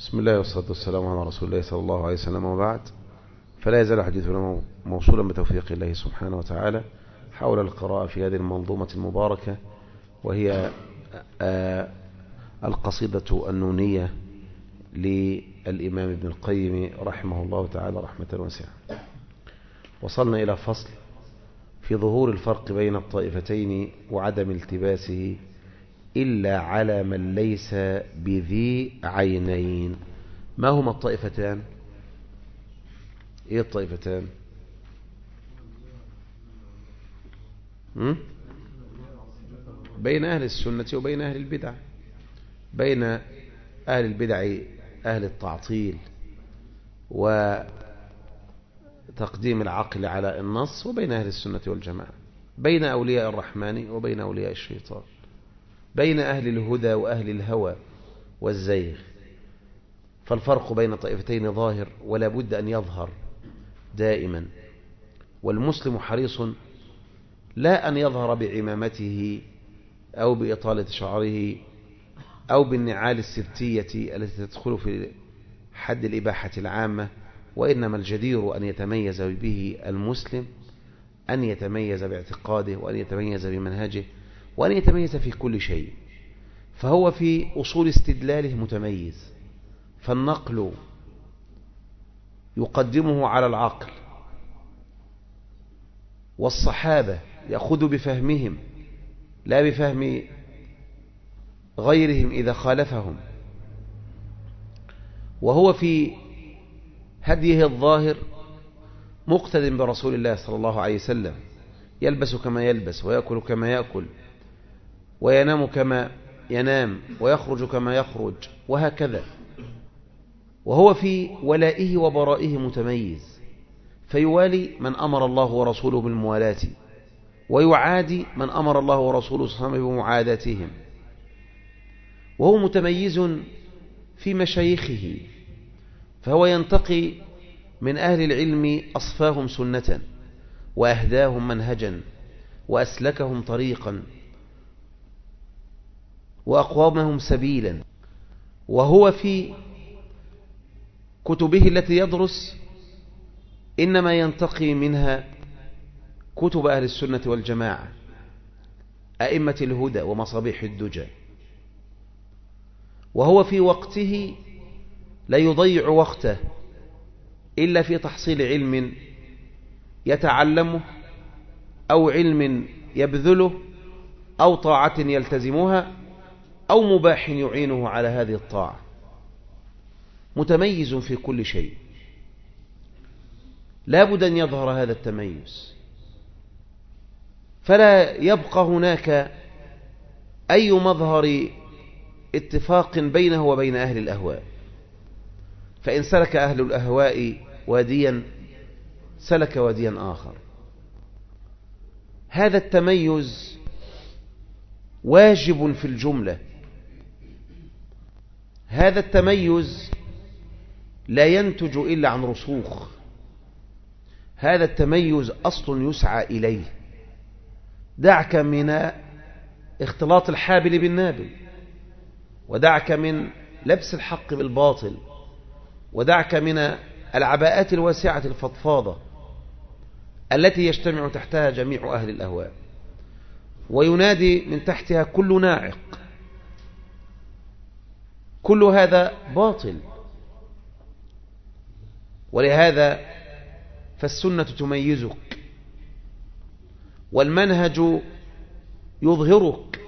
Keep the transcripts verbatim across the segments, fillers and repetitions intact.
بسم الله والصلاة والسلام على رسول الله صلى الله عليه وسلم، وبعد. فلا يزال حديثنا موصولا بتوفيق الله سبحانه وتعالى حول القراءة في هذه المنظومة المباركة، وهي القصيدة النونية للإمام ابن القيم رحمه الله تعالى رحمة واسعة. وصلنا إلى فصل في ظهور الفرق بين الطائفتين وعدم التباسه إلا على من ليس بذي عينين. ما هما الطائفتان؟ إيه الطائفتان؟ م? بين أهل السنة وبين أهل البدع. بين أهل البدع أهل التعطيل وتقديم العقل على النص، وبين أهل السنة والجماعة، بين أولياء الرحمن وبين أولياء الشيطان، بين أهل الهدى وأهل الهوى والزيغ. فالفرق بين الطائفتين ظاهر ولا بد أن يظهر دائما، والمسلم حريص لا أن يظهر بعمامته أو بإطالة شعره أو بالنعال السبتية التي تدخل في حد الإباحة العامة، وإنما الجدير أن يتميز به المسلم، أن يتميز باعتقاده، وأن يتميز بمنهجه، وأن يتميز في كل شيء. فهو في أصول استدلاله متميز، فالنقل يقدمه على العقل، والصحابة يأخذ بفهمهم لا بفهم غيرهم إذا خالفهم. وهو في هديه الظاهر مقتد برسول الله صلى الله عليه وسلم، يلبس كما يلبس، ويأكل كما يأكل، وينام كما ينام، ويخرج كما يخرج، وهكذا. وهو في ولائه وبرائه متميز، فيوالي من أمر الله ورسوله بالموالاة، ويعادي من أمر الله ورسوله صلى الله عليه وسلم بمعاداتهم. وهو متميز في مشايخه، فهو ينتقي من أهل العلم أصفاهم سنة، وأهداهم منهجا، وأسلكهم طريقا، وأقوامهم سبيلا. وهو في كتبه التي يدرس إنما ينتقي منها كتب أهل السنة والجماعة، أئمة الهدى ومصابيح الدجى. وهو في وقته لا يضيع وقته إلا في تحصيل علم يتعلمه، أو علم يبذله، أو طاعة يلتزمها، أو مباح يعينه على هذه الطاعة. متميز في كل شيء، لا بد أن يظهر هذا التميز، فلا يبقى هناك أي مظهر اتفاق بينه وبين أهل الأهواء. فإن سلك أهل الأهواء واديا سلك واديا آخر. هذا التميز واجب في الجملة. هذا التميز لا ينتج إلا عن رسوخ. هذا التميز أصل يسعى إليه. دعك من اختلاط الحابل بالنابل، ودعك من لبس الحق بالباطل، ودعك من العباءات الواسعة الفضفاضة التي يجتمع تحتها جميع أهل الأهواء، وينادي من تحتها كل ناعق. كل هذا باطل. ولهذا فالسنة تميزك، والمنهج يظهرك.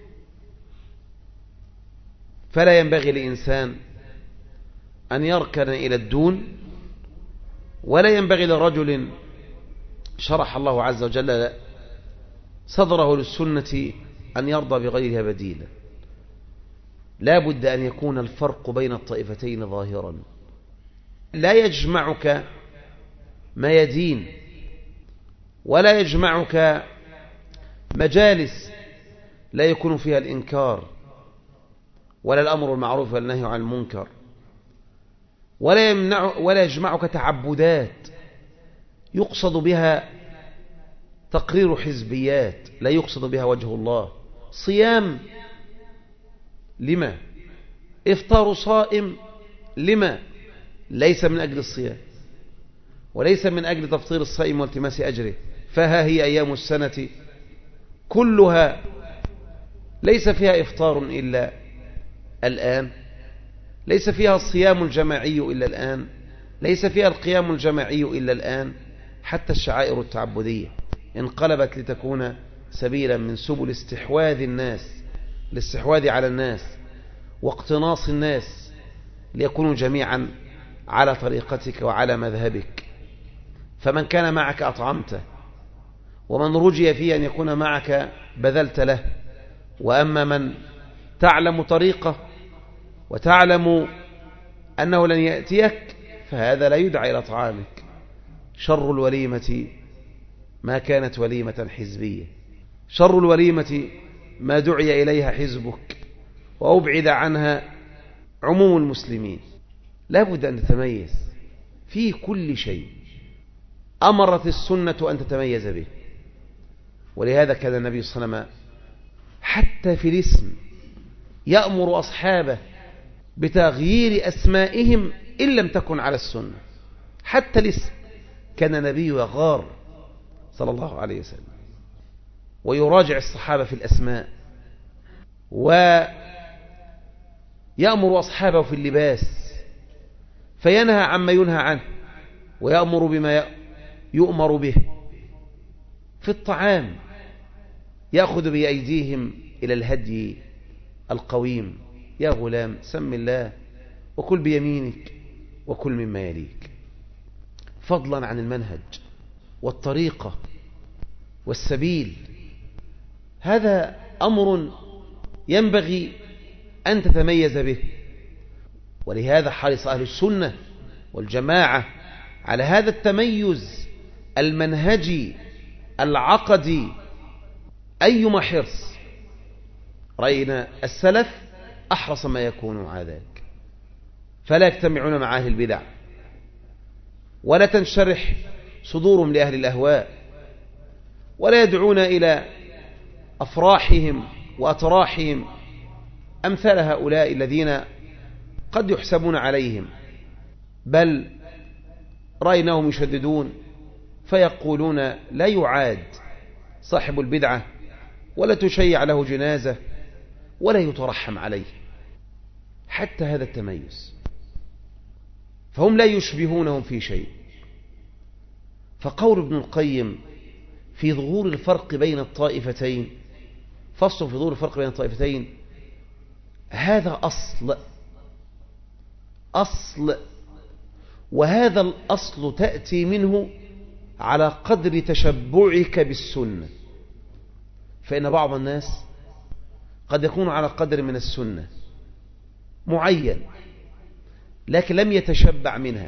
فلا ينبغي لإنسان أن يركن إلى الدون، ولا ينبغي لرجل شرح الله عز وجل صدره للسنة أن يرضى بغيرها بديلا. لا بد أن يكون الفرق بين الطائفتين ظاهرا. لا يجمعك ميادين، ولا يجمعك مجالس لا يكون فيها الإنكار، ولا الأمر بالمعروف والنهي عن المنكر، ولا يمنع ولا يجمعك تعبدات يقصد بها تقرير حزبيات لا يقصد بها وجه الله. صيام لما؟ إفطار صائم لما؟ ليس من أجل الصيام، وليس من أجل تفطير الصائم والتماس أجره، فها هي أيام السنة كلها ليس فيها إفطار إلا الآن، ليس فيها الصيام الجماعي إلا الآن، ليس فيها القيام الجماعي إلا الآن. حتى الشعائر التعبدية انقلبت لتكون سبيلا من سبل استحواذ الناس، الاستحواذ على الناس واقتناص الناس ليكونوا جميعا على طريقتك وعلى مذهبك. فمن كان معك أطعمته، ومن رجي فيه أن يكون معك بذلت له. وأما من تعلم طريقه وتعلم أنه لن يأتيك فهذا لا يدعى إلى طعامك. شر الوليمة ما كانت وليمة حزبية، شر الوليمة ما دعي إليها حزبك وأبعد عنها عموم المسلمين. لا بد أن تتميز في كل شيء أمرت السنة أن تتميز به. ولهذا كان النبي صلى الله عليه وسلم حتى في الاسم يأمر أصحابه بتغيير أسمائهم إن لم تكن على السنة. حتى الاسم كان النبي يغار صلى الله عليه وسلم ويراجع الصحابة في الأسماء، ويأمر أصحابه في اللباس فينهى عما ينهى عنه ويأمر بما يؤمر به. في الطعام يأخذ بأيديهم إلى الهدي القويم: يا غلام سم الله وكل بيمينك وكل مما يليك. فضلا عن المنهج والطريقة والسبيل، هذا أمر ينبغي أن تتميز به. ولهذا حرص أهل السنة والجماعة على هذا التميز المنهجي العقدي أيما حرص. رأينا السلف أحرص ما يكون على ذلك، فلا يجتمعون مع أهل البدع ولا تنشرح صدورهم لأهل الأهواء، ولا يدعون إلى أفراحهم وأتراحهم أمثال هؤلاء الذين قد يحسبون عليهم، بل رأيناهم يشددون فيقولون لا يعاد صاحب البدعة ولا تشيع له جنازة ولا يترحم عليه. حتى هذا التميز، فهم لا يشبهونهم في شيء. فقول ابن القيم في ظهور الفرق بين الطائفتين، فصل في ظهور الفرق بين الطائفتين، هذا أصل أصل وهذا الأصل تأتي منه على قدر تشبعك بالسنة. فإن بعض الناس قد يكون على قدر من السنة معين لكن لم يتشبع منها،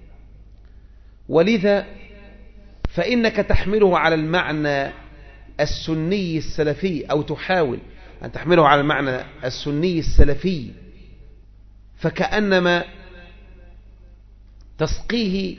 ولذا فإنك تحمله على المعنى السني السلفي، أو تحاول أن تحمله على المعنى السني السلفي، فكأنما تسقيه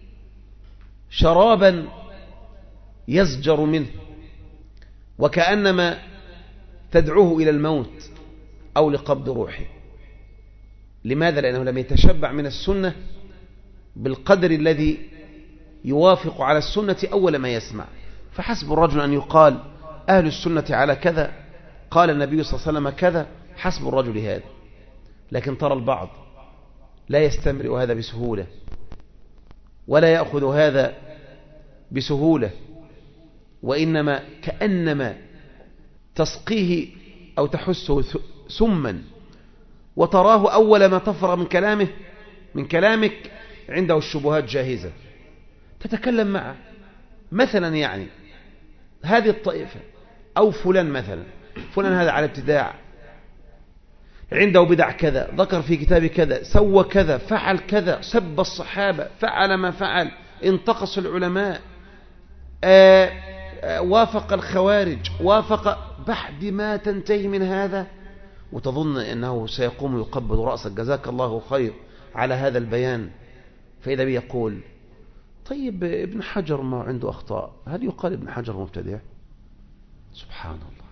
شرابا يزجر منه، وكأنما تدعوه إلى الموت أو لقبض روحه. لماذا؟ لأنه لم يتشبع من السنة بالقدر الذي يوافق على السنة أول ما يسمع. فحسب الرجل أن يقال أهل السنة على كذا، قال النبي صلى الله عليه وسلم كذا، حسب الرجل هذا. لكن ترى البعض لا يستمرئ هذا بسهولة ولا يأخذ هذا بسهولة، وإنما كأنما تسقيه أو تحسه سما، وتراه أول ما تفرغ من كلامه من كلامك عنده الشبهات جاهزة تتكلم معه. مثلا يعني هذه الطائفة أو فلان، مثلا فلان هذا على ابتداع، عنده بدع كذا، ذكر في كتاب كذا، سوى كذا، فعل كذا، سب الصحابة، فعل ما فعل، انتقص العلماء، آآ آآ وافق الخوارج، وافق. بعد ما تنتهي من هذا وتظن أنه سيقوم يقبض رأسك جزاك الله خير على هذا البيان، فإذا بيقول طيب ابن حجر ما عنده أخطاء، هل يقال ابن حجر مبتدع؟ سبحان الله.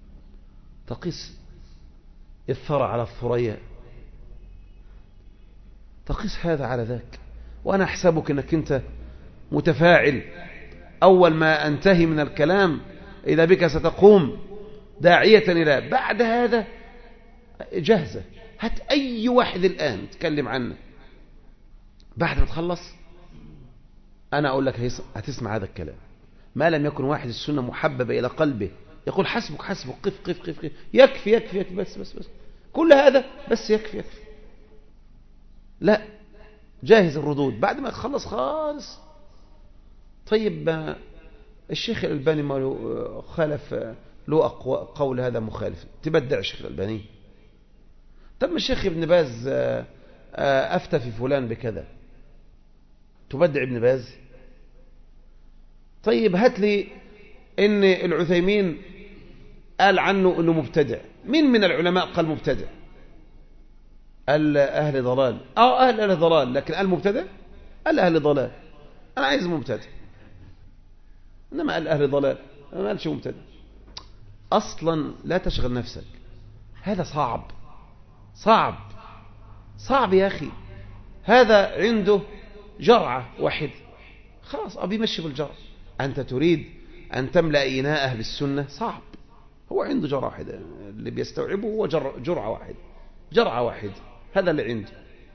تقيس الثرى على الثريا، تقيس هذا على ذاك. وأنا أحسبك أنك أنت متفاعل، أول ما أنتهي من الكلام إذا بك ستقوم داعية إلى، بعد هذا جاهزة. هات أي واحد الآن تكلم عنه بعد ما تخلص أنا أقول لك هتسمع هذا الكلام. ما لم يكن واحد السنة محببة إلى قلبه يقول حسبك حسبك قف قف قف قف يكفي يكفي يكفي بس بس بس كل هذا بس يكفي يكفي. لا، جاهز الردود بعد ما تخلص خالص. طيب الشيخ الألباني ما له خالف له قول هذا مخالف، تبدع الشيخ الألباني. طب ما الشيخ ابن باز أفتى في فلان بكذا، تبدع ابن باز. طيب هات لي إن العثيمين قال عنه إنه مبتدع، مين من العلماء قال مبتدع؟ قال أهل ضلال. أو أهل أهل ضلال، لكن قال مبتدع؟ قال أهل ضلال. أنا عايز مبتدع، إنما قال أهل ضلال، ما قالش مبتدع. أصلا لا تشغل نفسك، هذا صعب صعب صعب يا أخي. هذا عنده جرعة واحدة خلاص أبي مشي بالجرعة. أنت تريد أن تملأ إناء أهل السنة، صعب. هو عنده جرعة واحدة، اللي بيستوعبه هو جرعة واحدة جرعة واحدة، هذا اللي عنده.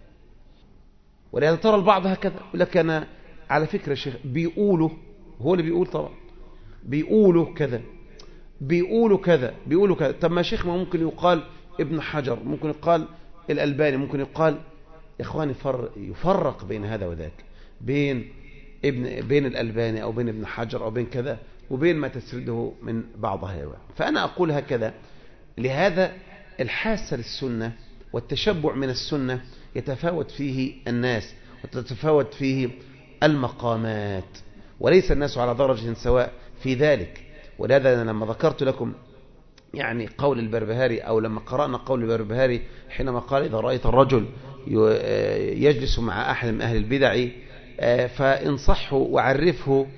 ولهذا ترى البعض هكذا يقول لك أنا على فكرة الشيخ بيقولوا، هو اللي بيقول طبعا، بيقولوا كذا بيقولوا كذا بيقولوا كذا. طب ما شيخ ما ممكن يقال ابن حجر، ممكن يقال الألباني، ممكن يقال. يا إخواني يفرق بين هذا وذاك، بين ابن بين الألباني أو بين ابن حجر أو بين كذا، وبين ما تسرده من بعض هؤلاء. فأنا أقول هكذا. لهذا الحاسة للسنة والتشبع من السنة يتفاوت فيه الناس وتتفاوت فيه المقامات، وليس الناس على درجة سواء في ذلك. ولهذا أنا لما ذكرت لكم يعني قول البربهاري، أو لما قرأنا قول البربهاري حينما قال إذا رأيت الرجل يجلس مع أحد من أهل البدع فانصحه وعرفه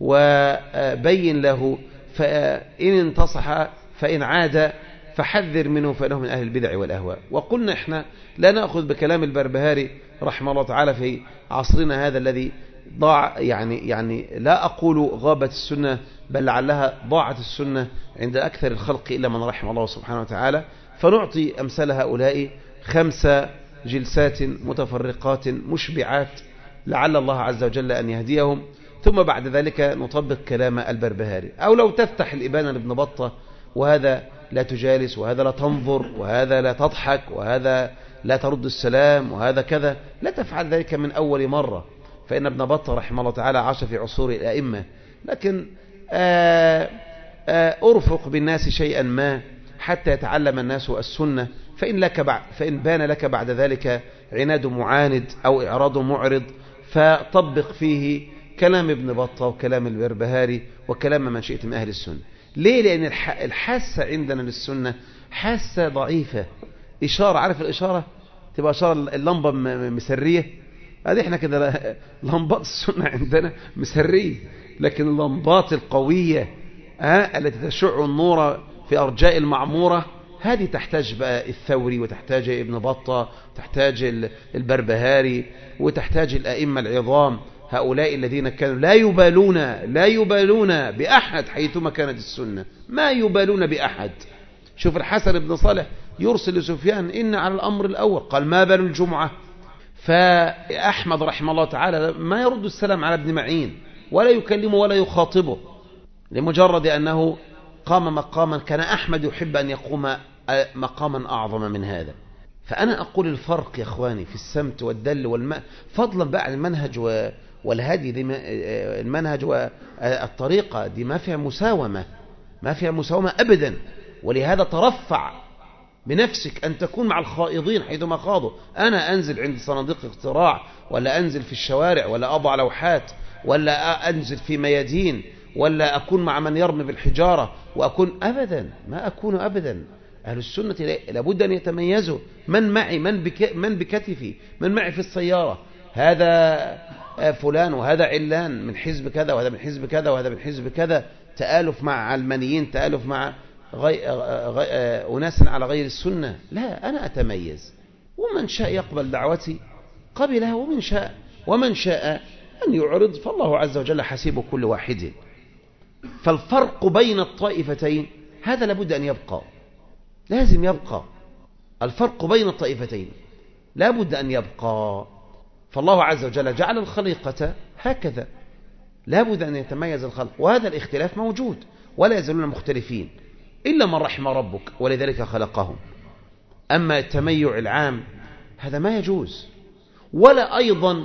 وبين له، فإن انتصح فإن عاد فحذر منه فإنه من أهل البدع والأهواء. وقلنا إحنا لا نأخذ بكلام البربهاري رحمه الله تعالى في عصرنا هذا الذي ضاع، يعني يعني لا أقول غابت السنة، بل لعلها ضاعت السنة عند أكثر الخلق إلا من رحم الله سبحانه وتعالى. فنعطي أمثال هؤلاء خمس جلسات متفرقات مشبعات لعل الله عز وجل أن يهديهم، ثم بعد ذلك نطبق كلام البربهاري. أو لو تفتح الإبانة لابن بطة، وهذا لا تجالس، وهذا لا تنظر، وهذا لا تضحك، وهذا لا ترد السلام، وهذا كذا، لا تفعل ذلك من أول مرة، فإن ابن بطة رحمه الله تعالى عاش في عصور الأئمة. لكن آآ آآ أرفق بالناس شيئا ما حتى يتعلم الناس السنة، فإن, لك بعد فإن بان لك بعد ذلك عناد معاند أو إعراض معرض، فطبق فيه كلام ابن بطة وكلام البربهاري وكلام من شئت من أهل السنة. ليه؟ لأن الحاسة عندنا للسنة حاسة ضعيفة. إشارة، عارف الإشارة تبقى إشارة اللمبة مسرية، هذه احنا كده لمبات السنة عندنا مسرية، لكن اللمبات القوية ها التي تشع النور في أرجاء المعمورة هذه تحتاج بقى الثوري، وتحتاج ابن بطة، وتحتاج البربهاري، وتحتاج الأئمة العظام، هؤلاء الذين كانوا لا يبالون لا يبالون بأحد حيثما كانت السنة، ما يبالون بأحد. شوف الحسن بن صالح يرسل لسفيان إن على الأمر الأول، قال ما بال الجمعة. فأحمد رحمه الله تعالى ما يرد السلام على ابن معين ولا يكلمه ولا يخاطبه، لمجرد أنه قام مقاما كان أحمد يحب أن يقوم مقاما أعظم من هذا. فأنا أقول الفرق يا أخواني في السمت والدل والماء، فضلا بقى عن المنهج والهدي دي، المنهج والطريقة دي ما فيها مساومة، ما فيها مساومة أبدا. ولهذا ترفع بنفسك أن تكون مع الخائضين حيثما خاضوا. أنا أنزل عند صناديق اقتراع، ولا أنزل في الشوارع، ولا أضع لوحات، ولا أنزل في ميادين، ولا أكون مع من يرمي بالحجارة، وأكون أبدا ما أكون أبدا. أهل السنة لابد أن يتميزوا، من معي، من, بك من بكتفي، من معي في السيارة، هذا فلان وهذا علان من حزب كذا، وهذا من حزب كذا، وهذا من حزب كذا، تآلف مع علمانيين، تآلف مع غي... غي... أناس على غير السنة. لا، أنا أتميز، ومن شاء يقبل دعوتي قبلها، ومن شاء ومن شاء أن يعرض، فالله عز وجل حسيب كل واحد. فالفرق بين الطائفتين هذا لابد أن يبقى، لازم يبقى الفرق بين الطائفتين، لابد أن يبقى. فالله عز وجل جعل الخليقة هكذا، لابد أن يتميز الخلق، وهذا الاختلاف موجود ولا يزالون مختلفين إلا من رحم ربك ولذلك خلقهم. أما التميع العام هذا ما يجوز، ولا أيضا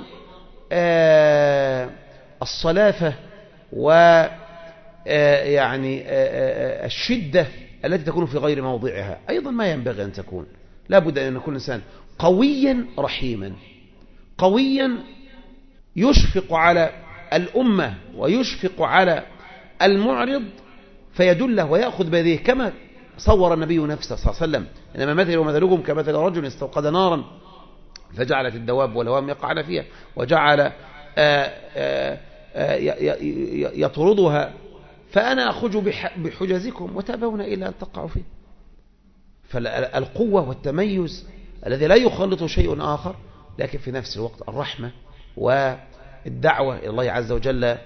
آه الصلافة و آه يعني آه الشدة التي تكون في غير موضعها أيضا ما ينبغي أن تكون. لابد أن يكون الإنسان قويا رحيما، قويا يشفق على الأمة ويشفق على المعرض فيدله ويأخذ بيده، كما صور النبي نفسه صلى الله عليه وسلم: إنما مثل ومثلكم كمثل رجل استوقد نارا فجعلت الدواب والهوام يقعن فيها وجعل آآ آآ يطردها فأنا أخرج بحجزكم وتأبون إلا أن تقعوا فيه. فالقوة والتميز الذي لا يخلط شيء آخر، لكن في نفس الوقت الرحمة والدعوة إلى الله عز وجل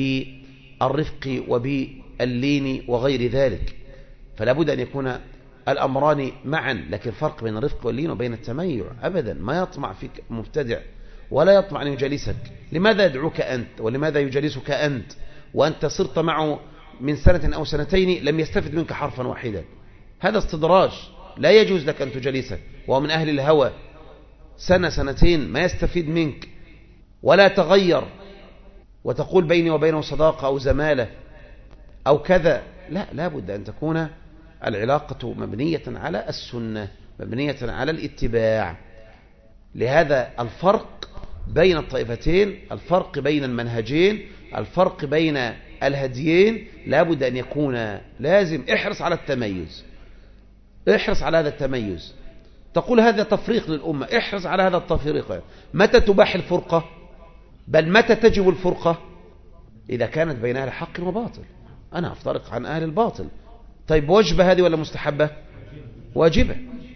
بالرفق وباللين وغير ذلك. فلا بد أن يكون الأمران معا، لكن فرق بين الرفق واللين وبين التميع أبدا. ما يطمع فيك مبتدع ولا يطمع أن يجالسك. لماذا يدعوك أنت ولماذا يجالسك أنت وأنت صرت معه من سنة أو سنتين لم يستفد منك حرفا واحدا؟ هذا استدراج، لا يجوز لك أن تجالسه، وهو من أهل الهوى سنة سنتين ما يستفيد منك ولا تغير، وتقول بيني وبينه صداقة أو زمالة أو كذا. لا، لا بد أن تكون العلاقة مبنية على السنة، مبنية على الاتباع. لهذا الفرق بين الطائفتين، الفرق بين المنهجين، الفرق بين الهديين لا بد أن يكون لازم. احرص على التميز، احرص على هذا التميز. تقول هذا تفريق للأمة، احرص على هذا التفريق. متى تباح الفرقة؟ بل متى تجب الفرقة؟ إذا كانت بين أهل حق وباطل. أنا أفترق عن أهل الباطل. طيب واجبة هذه ولا مستحبة؟ واجبة.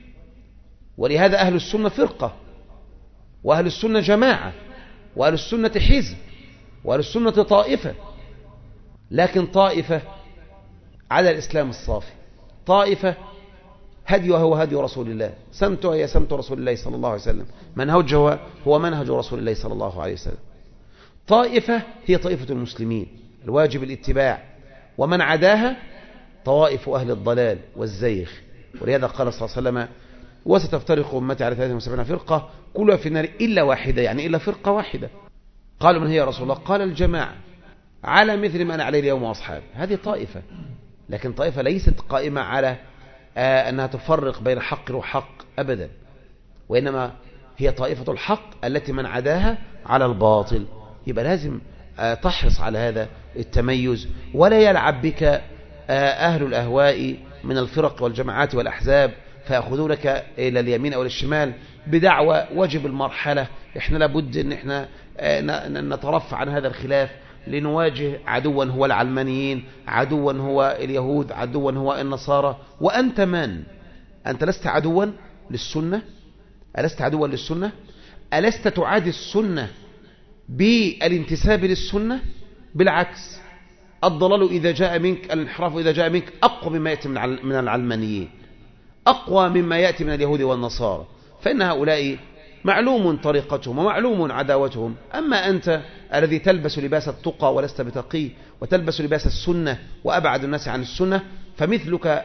ولهذا أهل السنة فرقة، وأهل السنة جماعة، وأهل السنة حزب، وأهل السنة طائفة. لكن طائفة على الإسلام الصافي، طائفة هديها هو هدي رسول الله، سمتها هي سمت رسول الله صلى الله عليه وسلم، منهجها هو منهج رسول الله صلى الله عليه وسلم. طائفة هي طائفة المسلمين الواجب الاتباع، ومن عداها طوائف أهل الضلال والزيغ. ولهذا قال صلى الله عليه وسلم: وستفترق أمتي على ثلاثة وسبعين فرقة كلها في النار إلا واحدة، يعني إلا فرقة واحدة. قالوا: من هي يا رسول الله؟ قال: الجماعة على مثل ما أنا عليه اليوم وأصحابي. هذه طائفة، لكن طائفة ليست قائمة على آه أنها تفرق بين حق وحق أبدا، وإنما هي طائفة الحق التي من عداها على الباطل. يبقى لازم آه تحرص على هذا التميز، ولا يلعب بك آه أهل الأهواء من الفرق والجماعات والأحزاب فيأخذونك إلى اليمين أو الشمال بدعوى واجب المرحلة. إحنا لابد أن إحنا آه نترفع عن هذا الخلاف لنواجه عدوا هو العلمانيين، عدوا هو اليهود، عدوا هو النصارى. وأنت من؟ أنت لست عدوا للسنة؟ ألست عدوا للسنة؟ ألست تعادي السنة بالانتساب للسنة؟ بالعكس، الضلال إذا جاء منك، الانحراف إذا جاء منك أقوى مما يأتي من العلمانيين، أقوى مما يأتي من اليهود والنصارى، فإن هؤلاء معلوم طريقتهم ومعلوم عداوتهم. أما أنت الذي تلبس لباس التقى ولست بتقي، وتلبس لباس السنة وأبعد الناس عن السنة، فمثلك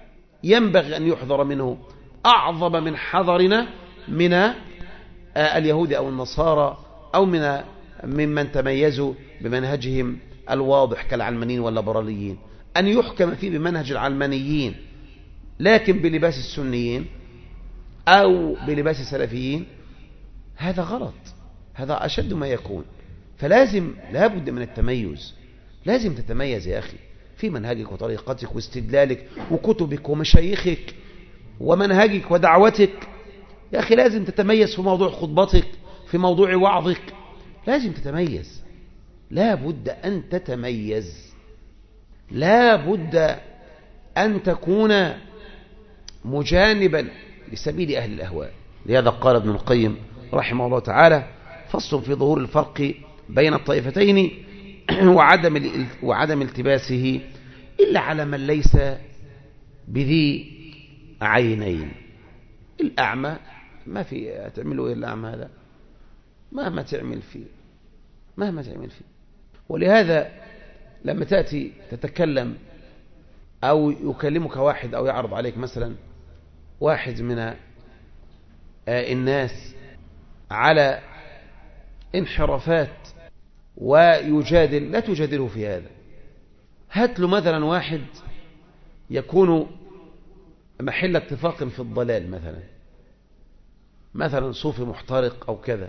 ينبغي أن يحذر منه أعظم من حذرنا من اليهود أو النصارى أو من ممن تميزوا بمنهجهم الواضح كالعلمانيين والليبراليين. أن يحكم فيه بمنهج العلمانيين لكن بلباس السنيين أو بلباس السلفيين، هذا غلط، هذا أشد ما يكون. فلازم لابد من التميز، لازم تتميز يا أخي في منهجك وطريقتك واستدلالك وكتبك ومشايخك ومنهجك ودعوتك. يا أخي لازم تتميز في موضوع خطبتك، في موضوع وعظك، لازم تتميز، لا بد أن تتميز، لا بد أن تكون مجانبا لسبيل أهل الأهواء. لهذا قال ابن القيم رحمه الله تعالى: فصل في ظهور الفرق بين الطائفتين وعدم وعدم التباسه إلا على من ليس بذي عينين. الأعمى ما في تعملوا إيه؟ الأعمى هذا مهما تعمل فيه مهما تعمل فيه. ولهذا لما تأتي تتكلم أو يكلمك واحد أو يعرض عليك مثلا واحد من الناس على انحرافات ويجادل، لا تجادله في هذا. هات له مثلا واحد يكون محل اتفاق في الضلال، مثلا مثلا صوفي محترق أو كذا،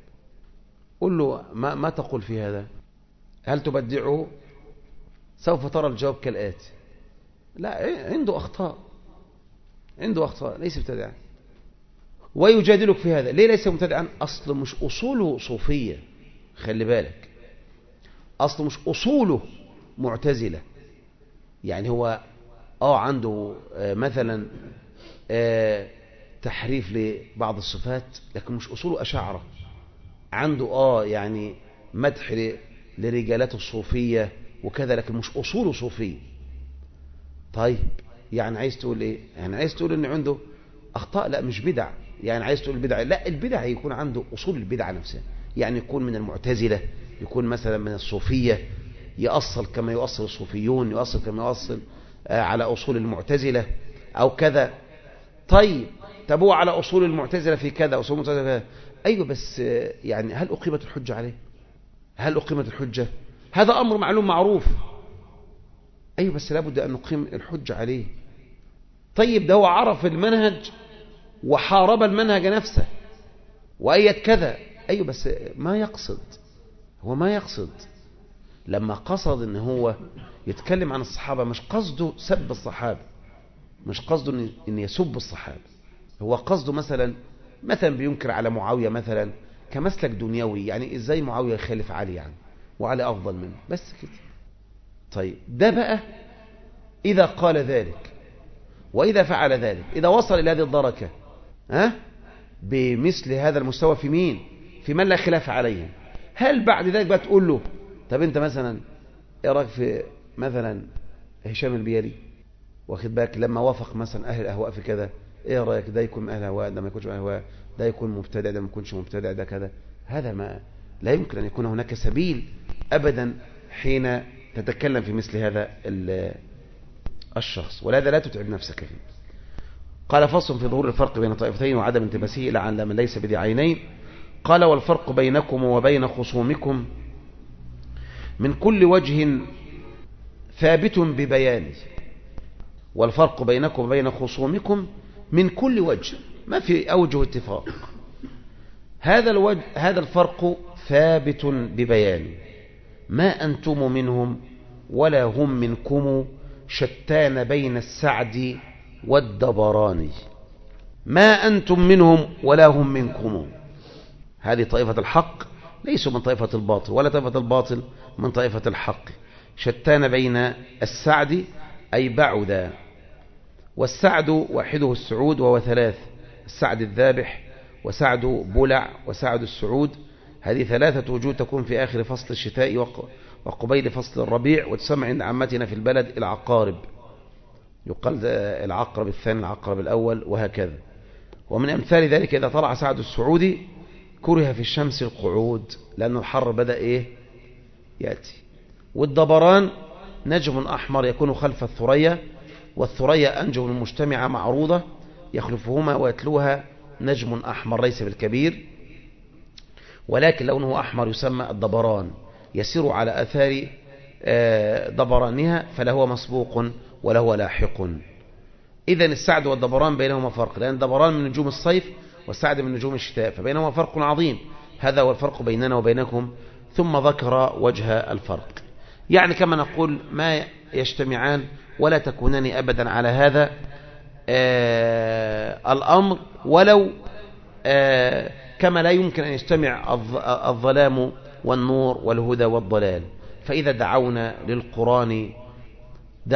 قل له ما, ما تقول في هذا؟ هل تبدعه؟ سوف ترى الجواب كالآتي: لا، عنده أخطاء عنده أخطاء ليس مبتدعا. ويجادلك في هذا ليه ليس مبتدعا؟ أصل مش أصوله صوفية، خلي بالك، أصل مش أصوله معتزلة. يعني هو آه عنده آه مثلا آه تحريف لبعض الصفات، لكن مش أصوله أشاعرة. عنده آه يعني مدح لرجالات الصوفية وكذا، لكن مش أصوله صوفية. طيب يعني عايز تقول إيه؟ يعني عايز تقول إن عنده أخطاء؟ لا، مش بدع. يعني عايز تقول البدع؟ لا، البدع يكون عنده أصول البدع نفسها، يعني يكون من المعتزلة، يكون مثلا من الصوفية، يأصل كما يؤصل الصوفيون، يؤصل كما يؤصل على أصول المعتزلة أو كذا. طيب تبوع على أصول المعتزلة في كذا، أصول المعتزلة في كذا. أيوة، بس يعني هل أقيمت الحجة عليه؟ هل أقيمت الحجة؟ هذا أمر معلوم معروف. أيوة، بس لابد أن نقيم الحجة عليه. طيب ده هو عرف المنهج وحارب المنهج نفسه وأيد كذا. أيوة، بس ما يقصد، هو ما يقصد. لما قصد ان هو يتكلم عن الصحابة، مش قصده سب الصحابة، مش قصده ان يسب الصحابة. هو قصده مثلا مثلا بينكر على معاوية مثلا كمسلك دنيوي، يعني ازاي معاوية يخالف علي يعني وعلي افضل منه، بس كده. طيب ده بقى اذا قال ذلك واذا فعل ذلك، اذا وصل الى هذه الدرجة ها بمثل هذا المستوى في مين؟ في من لا خلاف عليهم. هل بعد ذلك بقى تقول له طب انت مثلا ايه رايك في مثلا هشام البيالي، واخد بالك، لما وافق مثلا اهل الاهواء في كذا، ايه رايك؟ ده يكون من اهل الاهواء، ده ما يكونش من اهل الاهواء، ده يكون مبتدع، ده ما يكونش مبتدع، ده كذا. هذا ما لا يمكن ان يكون هناك سبيل ابدا حين تتكلم في مثل هذا الشخص، ولهذا لا تتعب نفسك فيه. قال: فصل في ظهور الفرق بين طائفتين وعدم انتباسه إلى عن من ليس بذي عينين. قال: والفرق بينكم وبين خصومكم من كل وجه ثابت ببيانه. والفرق بينكم وبين خصومكم من كل وجه، ما في أوجه اتفاق. هذا الوجه هذا الفرق ثابت ببيانه، ما أنتم منهم ولا هم منكم، شتان بين السعد والدبراني. ما أنتم منهم ولا هم منكم، هذه طائفة الحق ليسوا من طائفة الباطل، ولا طائفة الباطل من طائفة الحق. شتان بين السعد أي بعد، والسعد واحده السعود وهو ثلاث: السعد الذابح، وسعد بلع، وسعد السعود. هذه ثلاثة وجوه تكون في آخر فصل الشتاء وقبيل فصل الربيع، وتسمى عند عامتنا في البلد العقارب، يقال العقرب الثاني العقرب الأول وهكذا. ومن أمثال ذلك إذا طلع سعد السعودي كره في الشمس القعود، لأنه الحر بدأ إيه يأتي. والدبران نجم أحمر يكون خلف الثريا، والثريا أنجم المجتمعة معروضة يخلفهما ويتلوها نجم أحمر ليس بالكبير، ولكن لونه أحمر يسمى الدبران، يسير على أثار دبرانها، فلهو مسبوق ولهو لاحق. إذن السعد والدبران بينهما فرق، لأن الدبران من نجوم الصيف والسعد من نجوم الشتاء، فبينهما فرق عظيم. هذا هو الفرق بيننا وبينكم. ثم ذكر وجه الفرق، يعني كما نقول ما يجتمعان ولا تكونان أبدا على هذا آه الأمر، ولو آه كما لا يمكن أن يجتمع الظلام والنور والهدى والضلال. فإذا دعونا للقرآن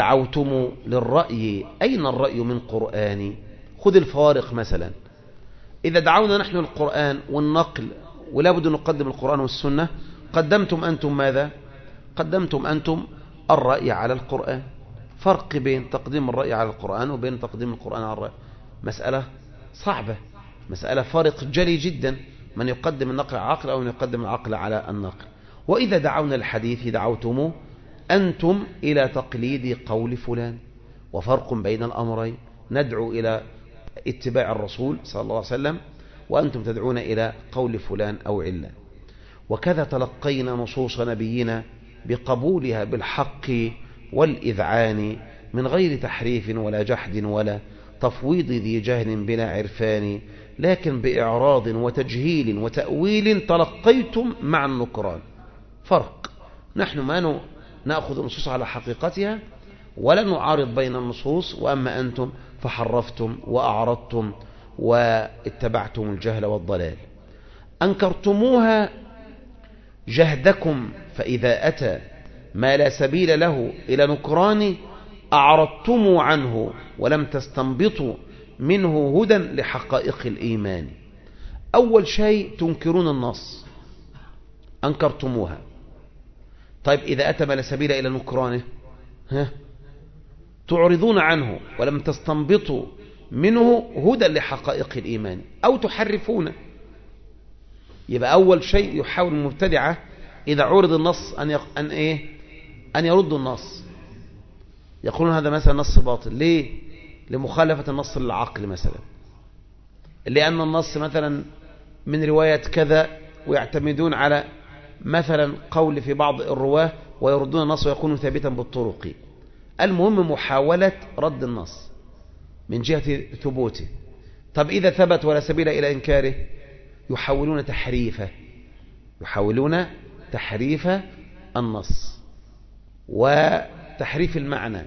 دعوتم للرأي، أين الرأي من قرآن؟ خذ الفوارق مثلا، إذا دعونا نحن القرآن والنقل ولا بد نقدم القرآن والسنة، قدمتم أنتم ماذا؟ قدمتم أنتم الرأي على القرآن. فرق بين تقديم الرأي على القرآن وبين تقديم القرآن على الرأي، مسألة صعبة، مسألة فارق جلي جدا، من يقدم النقل على العقل أو من يقدم العقل على النقل. وإذا دعونا الحديث دعوتم أنتم إلى تقليد قول فلان، وفرق بين الأمرين، ندعو إلى اتباع الرسول صلى الله عليه وسلم وأنتم تدعون إلى قول فلان أو علة. وكذا تلقينا نصوص نبينا بقبولها بالحق والإذعان من غير تحريف ولا جحد ولا تفويض ذي جهل بلا عرفان، لكن بإعراض وتجهيل وتأويل تلقيتم مع النكران. فرق، نحن ما نأخذ النصوص على حقيقتها ولا نعارض بين النصوص، وأما أنتم فحرفتم وأعرضتم واتبعتم الجهل والضلال. أنكرتموها جهدكم، فإذا أتى ما لا سبيل له إلى نكران أعرضتم عنه ولم تستنبطوا منه هدى لحقائق الإيمان. أول شيء تنكرون النص، أنكرتموها. طيب إذا أتى ما لا سبيل إلى نكرانه، ها تعرضون عنه ولم تستنبطوا منه هدى لحقائق الإيمان، أو تحرفونه. يبقى أول شيء يحاول المبتدعة إذا عرض النص أن يق... أن إيه أن يردوا النص، يقولون هذا مثلا نص باطل. ليه؟ لمخالفة النص للعقل مثلا، لأن النص مثلا من رواية كذا، ويعتمدون على مثلا قول في بعض الرواه ويردون النص ويكون ثابتا بالطرق. المهم محاولة رد النص من جهة ثبوته. طب إذا ثبت ولا سبيل إلى إنكاره، يحاولون تحريفه، يحاولون تحريف النص وتحريف المعنى،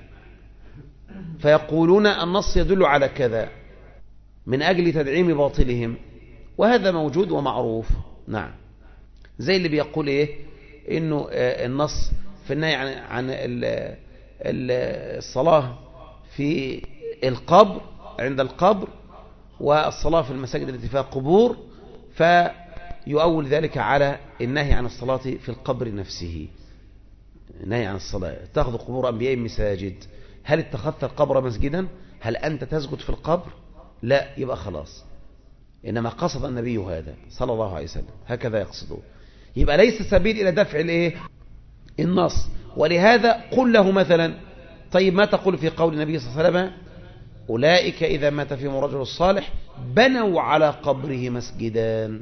فيقولون النص يدل على كذا من أجل تدعيم باطلهم، وهذا موجود ومعروف. نعم، زي اللي بيقول إيه إنه النص في النهي عن عن الصلاة في القبر عند القبر والصلاة في المساجد التي فيها قبور، فيؤول ذلك على النهي عن الصلاة في القبر نفسه. النهي عن الصلاة، تأخذ قبور أنبياء مساجد. هل اتخذت القبر مسجدا؟ هل أنت تسجد في القبر؟ لا، يبقى خلاص. إنما قصد النبي هذا صلى الله عليه وسلم، هكذا يقصده. يبقى ليس سبيل إلى دفع الإيه؟ النص. ولهذا قل له مثلا، طيب ما تقول في قول النبي صلى الله عليه وسلم أولئك إذا مات فيهم الرجل الصالح بنوا على قبره مسجدا؟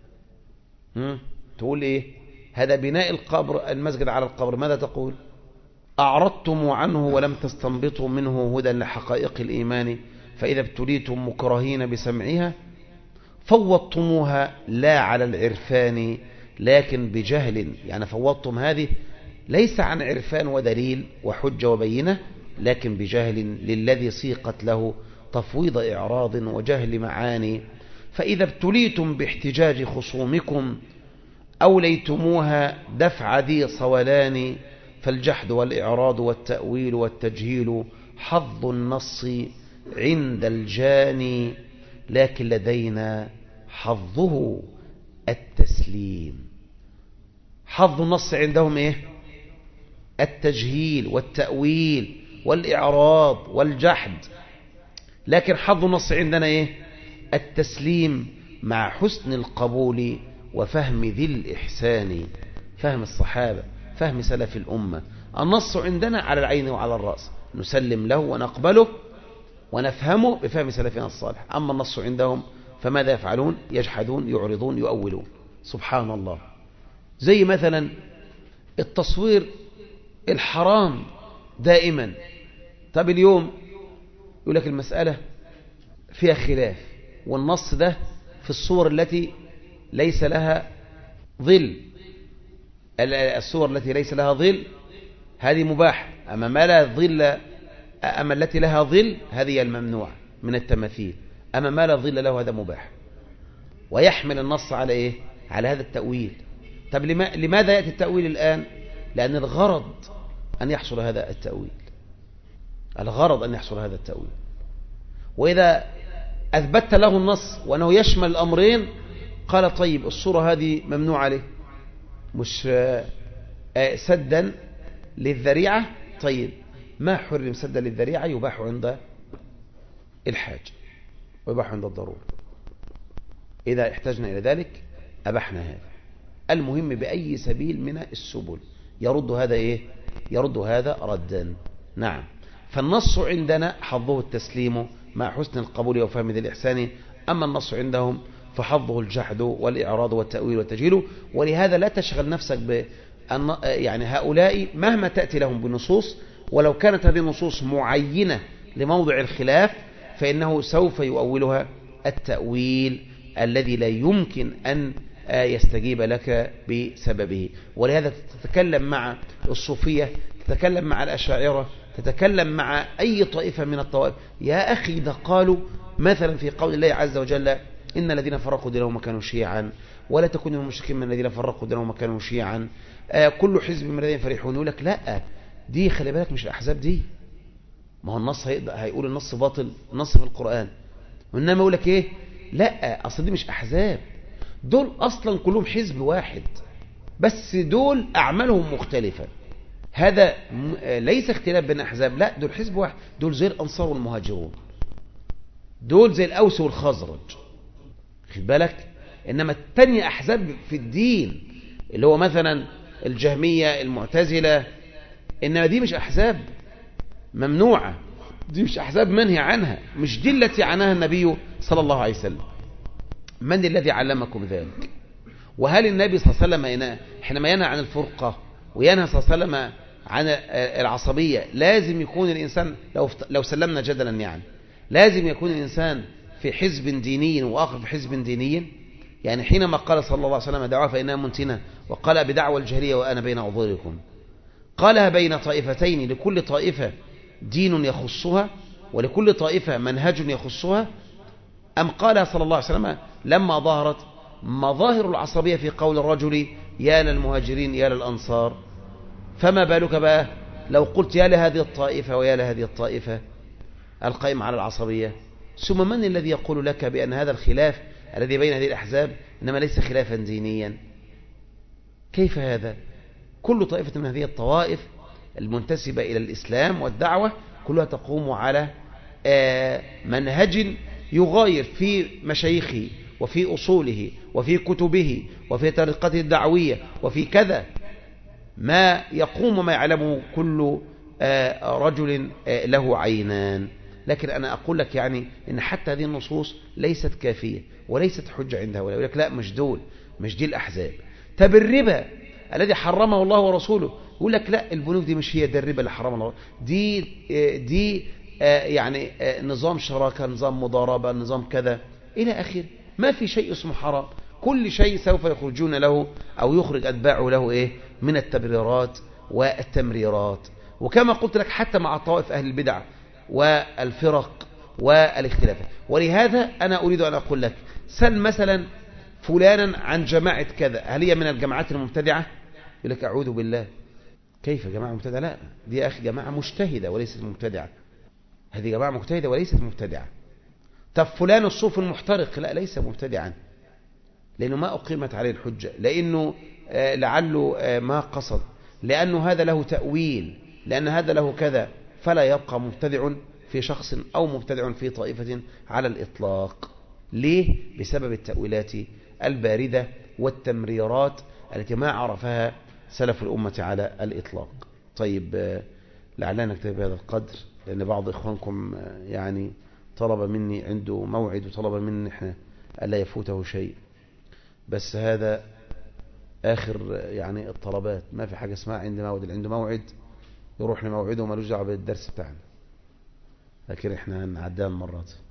تقول إيه؟ هذا بناء القبر المسجد على القبر. ماذا تقول؟ أعرضتم عنه ولم تستنبطوا منه هدى لحقائق الإيمان، فإذا ابتليتم مكرهين بسمعها فوضتموها لا على العرفان لكن بجهل. يعني فوضتم هذه ليس عن عرفان ودليل وحجة وبينة، لكن بجهل للذي سيقت له تفويض إعراض وجهل معاني. فإذا ابتليتم باحتجاج خصومكم أوليتموها دفع ذي صولان، فالجحد والإعراض والتأويل والتجهيل حظ النص عند الجاني، لكن لدينا حظه التسليم. حظ النص عندهم إيه؟ التجهيل والتأويل والإعراض والجحد، لكن حظ النص عندنا إيه؟ التسليم مع حسن القبول وفهم ذي الإحسان، فهم الصحابة، فهم سلف الأمة. النص عندنا على العين وعلى الرأس، نسلم له ونقبله ونفهمه بفهم سلفنا الصالح. أما النص عندهم فماذا يفعلون؟ يجحدون، يعرضون، يؤولون. سبحان الله. زي مثلا التصوير الحرام دائما. طب اليوم يقول لك المسألة فيها خلاف، والنص ده في الصور التي ليس لها ظل، الصور التي ليس لها ظل هذه مباح، أما ما لا ظل، أما التي لها ظل هذه الممنوع من التماثيل، أما ما لا ظل له هذا مباح. ويحمل النص على إيه؟ على هذا التأويل. طب لماذا يأتي التأويل الآن؟ لأن الغرض أن يحصل هذا التأويل، الغرض أن يحصل هذا التأويل. وإذا أثبت له النص وأنه يشمل الأمرين، قال طيب الصورة هذه ممنوع عليه، مش سدا للذريعة. طيب ما حرم سدا للذريعة يباح عند الحاج ويباح عند الضرورة، إذا احتجنا إلى ذلك أبحنا هذا. المهم بأي سبيل من السبل يرد هذا إيه؟ يرد هذا ردا. نعم. فالنص عندنا حظه التسليم مع حسن القبول وفهم ذي الإحسان، أما النص عندهم فحظه الجحد والإعراض والتأويل والتجهيل. ولهذا لا تشغل نفسك بأن يعني هؤلاء مهما تأتي لهم بنصوص، ولو كانت هذه النصوص معينة لموضع الخلاف، فإنه سوف يؤولها التأويل الذي لا يمكن أن يستجيب لك بسببه. ولهذا تتكلم مع الصوفية، تتكلم مع الأشاعرة، تتكلم مع أي طائفة من الطوائف، يا أخي ده قالوا مثلا في قول الله عز وجل إن الذين فرقوا دينهم وكانوا شيعا ولا تكونوا من المشركين من الذين فرقوا دينهم وكانوا شيعا آه كل حزب من الذين فرحون. يقول لك لا، دي خلي بالك مش الأحزاب دي، ما هو النص هيقول النص باطل، النص في القرآن، وإنما يقول لك إيه؟ لا، أصل دي مش أحزاب، دول أصلا كلهم حزب واحد، بس دول أعمالهم مختلفة. هذا ليس اختلاف بين أحزاب، لا، دول حزب واحد، دول زي الأنصار والمهاجرون، دول زي الأوس والخزرج، خد بالك. إنما التانية أحزاب في الدين اللي هو مثلا الجهمية المعتزلة، إنما دي مش أحزاب ممنوعة، دي مش أحزاب منهي عنها، مش دي التي عناها النبي صلى الله عليه وسلم. من الذي علمكم ذلك؟ وهل النبي صلى الله عليه وسلم ينهى حينما ينهى عن الفرقة وينهى صلى الله عليه وسلم عن العصبية، لازم يكون الإنسان لو لو سلمنا جدلا يعني لازم يكون الإنسان في حزب ديني وآخر في حزب ديني؟ يعني حينما قال صلى الله عليه وسلم دعوة فإنها منتنة، وقال بدعوى الجاهلية وأنا بين أظهركم، قالها بين طائفتين، لكل طائفة دين يخصها ولكل طائفة منهج يخصها، أم قال صلى الله عليه وسلم لما ظهرت مظاهر العصبية في قول الرجل يا للمهاجرين يا للأنصار، فما بالك بقى لو قلت يا لهذه الطائفة ويا لهذه الطائفة القائم على العصبية؟ ثم من الذي يقول لك بأن هذا الخلاف الذي بين هذه الأحزاب إنما ليس خلافا دينيا؟ كيف هذا؟ كل طائفة من هذه الطوائف المنتسبة إلى الإسلام والدعوة كلها تقوم على منهج يغاير في مشايخه وفي أصوله وفي كتبه وفي طريقته الدعوية وفي كذا ما يقوم وما يعلمه كل رجل له عينان. لكن أنا أقول لك يعني إن حتى هذه النصوص ليست كافية وليست حجة عند هؤلاء. يقول لك لا، مش دول، مش دي الأحزاب. طب الربا الذي حرمه الله ورسوله، يقول لك لا، البنوك دي مش هي ده الربا اللي حرمه الله، دي دي يعني نظام شراكة، نظام مضاربة، نظام كذا إلى آخره. ما في شيء اسمه حرام، كل شيء سوف يخرجون له أو يخرج أتباعه له إيه من التبريرات والتمريرات. وكما قلت لك حتى مع طوائف أهل البدع والفرق والاختلافات. ولهذا أنا أريد أن أقول لك سل مثلا فلانا عن جماعة كذا، هل هي من الجماعات المبتدعة؟ يقول لك أعوذ بالله، كيف جماعة مبتدعة؟ لا، دي يا أخي جماعة مجتهدة وليست مبتدعة، هذه جماعة مجتهدة وليست مبتدعة. طب فلان الصوف المحترق، لا، ليس مبتدعا، لأنه ما أقيمت عليه الحجة، لأنه آه لعله آه ما قصد، لأنه هذا له تأويل، لأن هذا له كذا، فلا يبقى مبتدع في شخص أو مبتدع في طائفة على الإطلاق. ليه؟ بسبب التأويلات الباردة والتمريرات التي ما عرفها سلف الأمة على الإطلاق. طيب آه لعلنا نكتفي بهذا القدر، لأن بعض إخوانكم آه يعني طلب مني، عنده موعد وطلب مني إحنا ألا يفوته شيء، بس هذا آخر يعني الطلبات، ما في حاجة اسمها عند موعد، عنده موعد يروح لموعده وما له دعوه بالدرس بتاعنا، لكن احنا هنعديها المرات.